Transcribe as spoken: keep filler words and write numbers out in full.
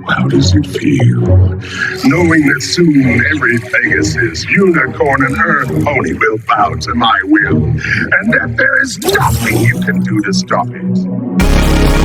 How does it feel? Knowing that soon every Pegasus, unicorn, and earth pony will bow to my will, and that there is nothing you can do to stop it.